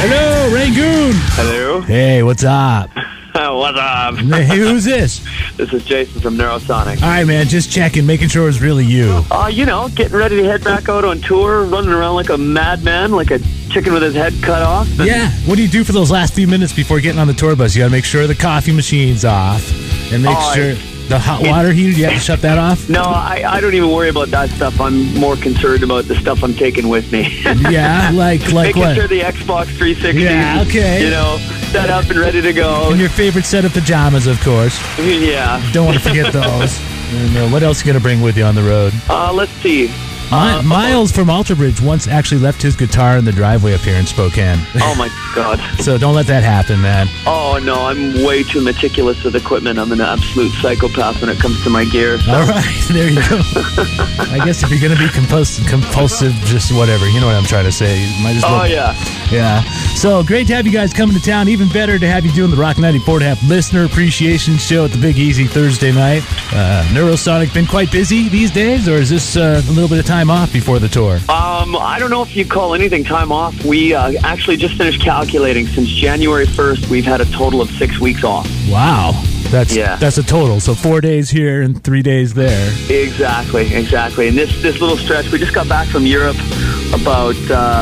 Hello, Rangoon. Hello. Hey, what's up? What's up? Hey, who's this? This is Jason from Neurosonic. All right, man, just checking, making sure it's really you. Getting ready to head back out on tour, running around like a madman, like a chicken with his head cut off. Yeah, what do you do for those last few minutes before getting on the tour bus? You got to make sure the coffee machine's off and make sure the hot water heater, you have to shut that off? No, I don't even worry about that stuff. I'm more concerned about the stuff I'm taking with me. Yeah, like making what? sure the Xbox 360 Yeah, okay. set up and ready to go. And your favorite set of pajamas, of course. Yeah. Don't want to forget those. And what else are you going to bring with you on the road? Let's see. Miles from Alter Bridge once actually left his guitar in the driveway up here in Spokane. Oh, my God. So don't let that happen, man. Oh, no, I'm way too meticulous with equipment. I'm an absolute psychopath when it comes to my gear. So. All right, there you go. I guess if you're going to be compulsive, just whatever. You know what I'm trying to say. You might as well. Oh, yeah. Yeah. So great to have you guys coming to town. Even better to have you doing the Rock 94.5 Listener Appreciation Show at the Big Easy Thursday night. Neurosonic been quite busy these days, or is this a little bit of time off before the tour? I don't know if you call anything time off. We actually just finished calculating. Since January 1st, we've had a total of 6 weeks off. Wow. That's a total. So 4 days here and 3 days there. Exactly. And this little stretch, we just got back from Europe about,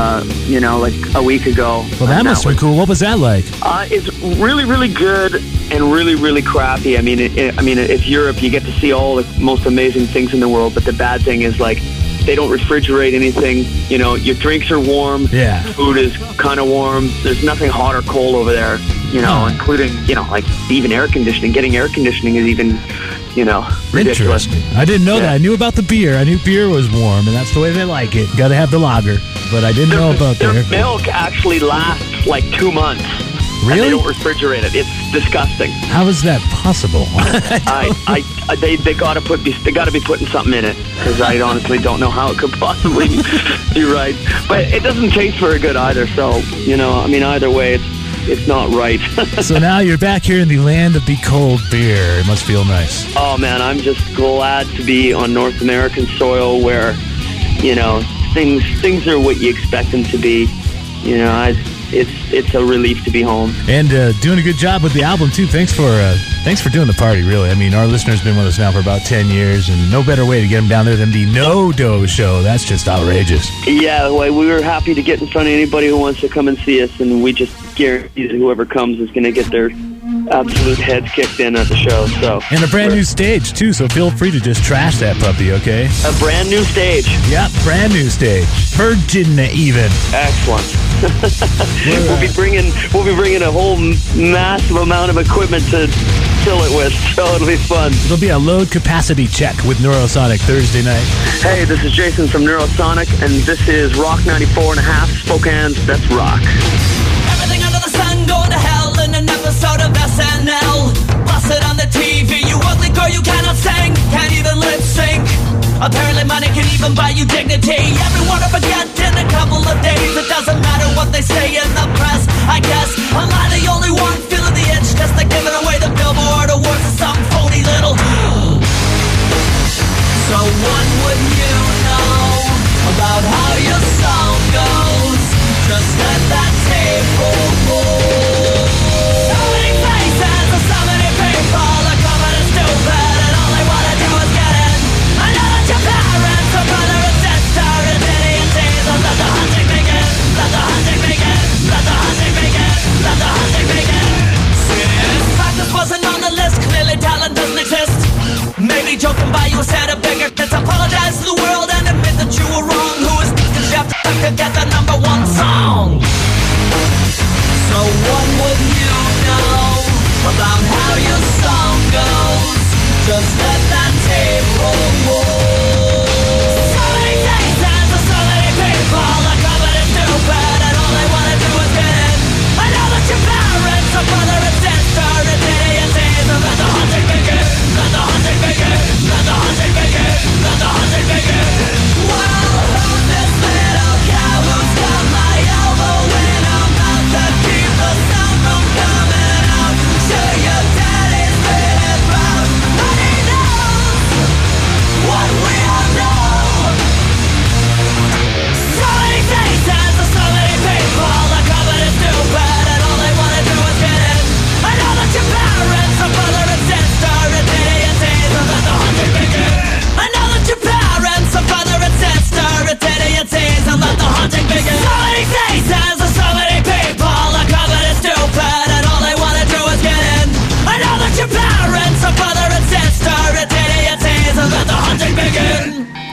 like a week ago. Well, that must have been cool. What was that like? It's really, really good and really, really crappy. I mean, it's Europe. You get to see all the most amazing things in the world, but the bad thing is, like, they don't refrigerate anything. Your drinks are warm. Yeah. Food is kind of warm. There's nothing hot or cold over there, including, like even air conditioning. Getting air conditioning is even, ridiculous. Interesting. I didn't know that. I knew about the beer. I knew beer was warm, and that's the way they like it. Got to have the lager. But I didn't know about their milk actually lasts like 2 months. Really? And they don't refrigerate it. It's disgusting. How is that possible? They got to be putting something in it, because I honestly don't know how it could possibly be right. But it doesn't taste very good either. So either way, it's not right. So now you're back here in the land of the cold beer. It must feel nice. Oh man, I'm just glad to be on North American soil where things are what you expect them to be. It's a relief to be home. And doing a good job with the album, too. Thanks for doing the party, really. I mean, our listener's been with us now for about 10 years, and no better way to get them down there than the No-Do Show. That's just outrageous. Yeah, well, we were happy to get in front of anybody who wants to come and see us, and we just guarantee that whoever comes is going to get their absolute heads kicked in at the show. So. And a brand new stage, too, so feel free to just trash that puppy, okay? A brand new stage. Yep, brand new stage. Virgin even. Excellent. We'll be bringing a whole massive amount of equipment to fill it with, so it'll be fun. There'll be a load capacity check with Neurosonic Thursday night. Hey, this is Jason from Neurosonic, and this is Rock 94.5 Spokane's Best Rock. Everything under the sun going to hell in an episode of SNL. Busted on the TV, you ugly girl, you cannot sing, can't even lip sync. Apparently money can even buy you dignity. Everyone will forget in a couple of days. It doesn't matter what they say in the press, I guess. Am I the only one feeling the itch just like giving away the Billboard Awards to some phony little So what would you know about how your song goes? Just let that tape roll. So many faces and so many people are coming and stupid, and all they wanna do is get in. I know that your parents are brother and sister and idiocies. Let the hunting begin, let the hunting begin.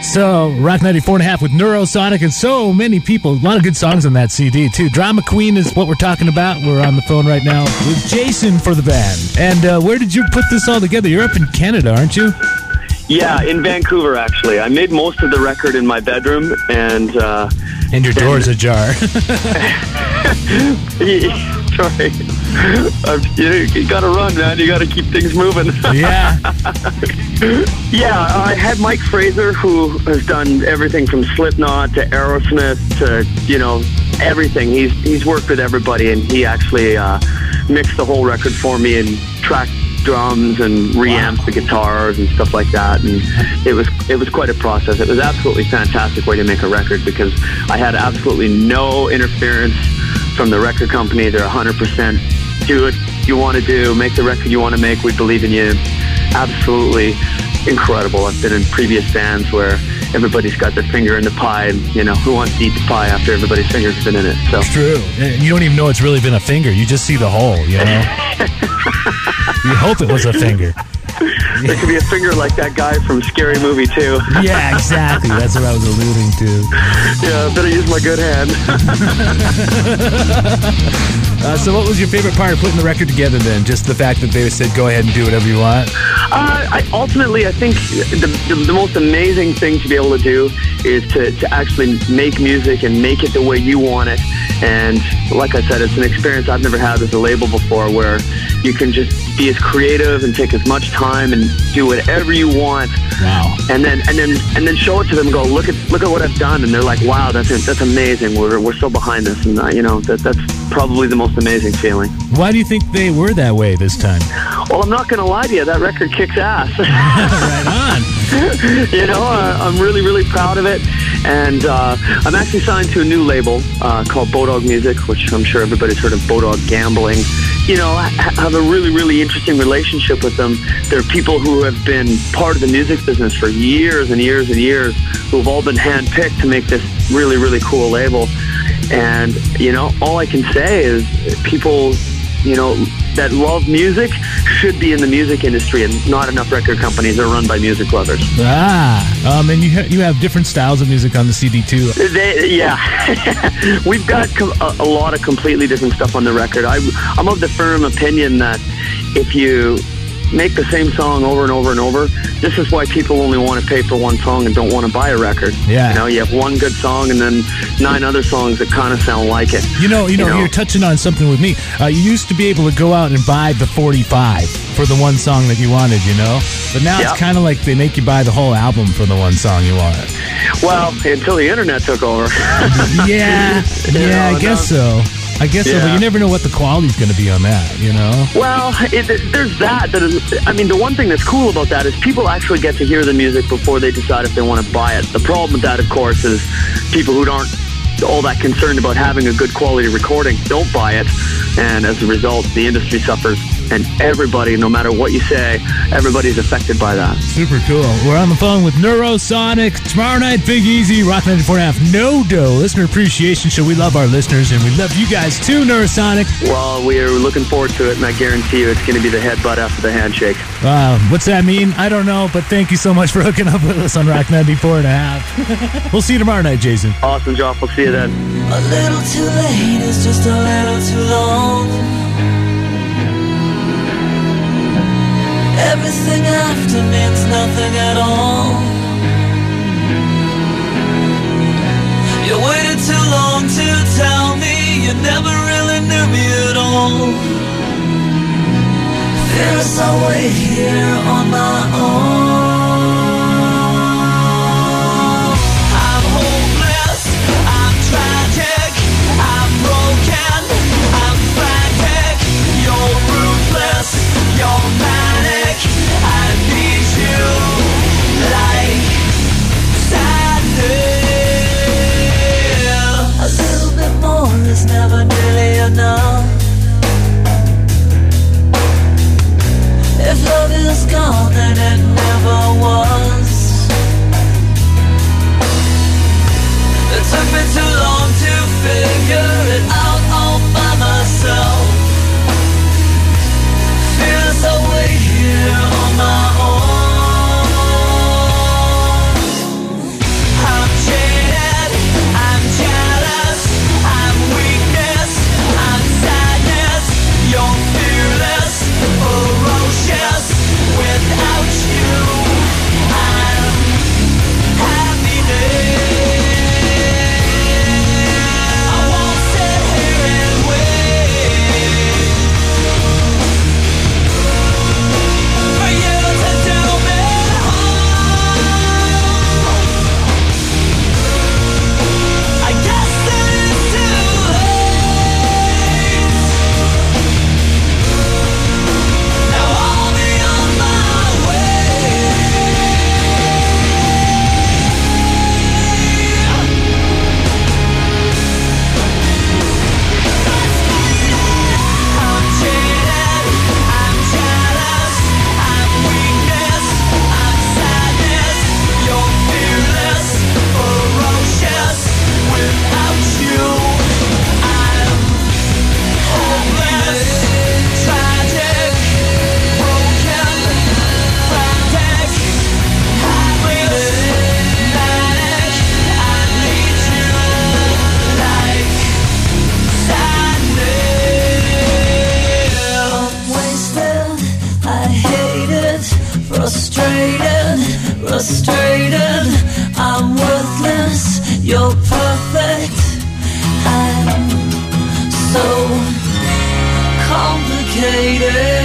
So, Rock 94.5 with Neurosonic and so many people. A lot of good songs on that CD, too. Drama Queen is what we're talking about. We're on the phone right now with Jason for the band. And where did you put this all together? You're up in Canada, aren't you? Yeah, in Vancouver, actually. I made most of the record in my bedroom, and your door's ajar. Sorry. You gotta run, man. You gotta keep things moving. Yeah. Yeah, I had Mike Fraser, who has done everything from Slipknot to Aerosmith to, everything. He's worked with everybody, and he actually mixed the whole record for me and tracked drums and reamped the guitars and stuff like that, and it was quite a process. It was absolutely fantastic way to make a record because I had absolutely no interference from the record company. They're 100% do what you want to do, make the record you want to make, we believe in you. Absolutely incredible. I've been in previous bands where everybody's got their finger in the pie, and who wants to eat the pie after everybody's finger's been in it? So true. You don't even know it's really been a finger. You just see the hole, You hope it was a finger. There could be a finger like that guy from Scary Movie 2. Yeah, exactly. That's what I was alluding to. Yeah, better use my good hand. So what was your favorite part of putting the record together then? Just the fact that they said, go ahead and do whatever you want? Ultimately, I think the most amazing thing to be able to do is to actually make music and make it the way you want it. And like I said, it's an experience I've never had as a label before, where you can just be as creative and take as much time and do whatever you want. Wow. And then show it to them and go, look at what I've done. And they're like, wow, that's amazing. We're so behind this. And that's probably the most amazing feeling. Why do you think they were that way this time? Well, I'm not going to lie to you. That record kicks ass. Right on. I'm really, really proud of it. And I'm actually signed to a new label called Bodog Music, which I'm sure everybody's heard of. Bodog Gambling. I have a really, really interesting relationship with them. They're people who have been part of the music business for years and years and years, who have all been handpicked to make this really, really cool label. And, all I can say is people, that love music should be in the music industry, and not enough record companies are run by music lovers. And you have different styles of music on the CD too. We've got a lot of completely different stuff on the record. I'm of the firm opinion that if you make the same song over and over and over, this is why people only want to pay for one song and don't want to buy a record. Yeah. You have one good song and then 9 other songs that kind of sound like it. You're touching on something with me. You used to be able to go out and buy the 45 for the one song that you wanted, But now it's kind of like they make you buy the whole album for the one song you wanted. Well, until the internet took over. I guess so. But you never know what the quality's going to be on that, Well, there's that. The one thing that's cool about that is people actually get to hear the music before they decide if they want to buy it. The problem with that, of course, is people who aren't all that concerned about having a good quality recording don't buy it, and as a result, the industry suffers. And everybody, no matter what you say, everybody's affected by that. Super cool. We're on the phone with Neurosonic. Tomorrow night, Big Easy, Rock 94.5, No Dough, Listener Appreciation Show. We love our listeners, and we love you guys too, Neurosonic. Well, we are looking forward to it, and I guarantee you it's going to be the headbutt after the handshake. What's that mean? I don't know, but thank you so much for hooking up with us on Rock 94.5. We'll see you tomorrow night, Jason. Awesome, Joff. We'll see you then. A little too late is just a little too long. Everything after means nothing at all. You waited too long to tell me you never really knew me at all. Fears I wait here on my own. I'm hopeless, I'm tragic, I'm broken, I'm frantic. You're ruthless, you're manic. I need you like sadness. A little bit more is never nearly enough. If love is gone, then it never complicated.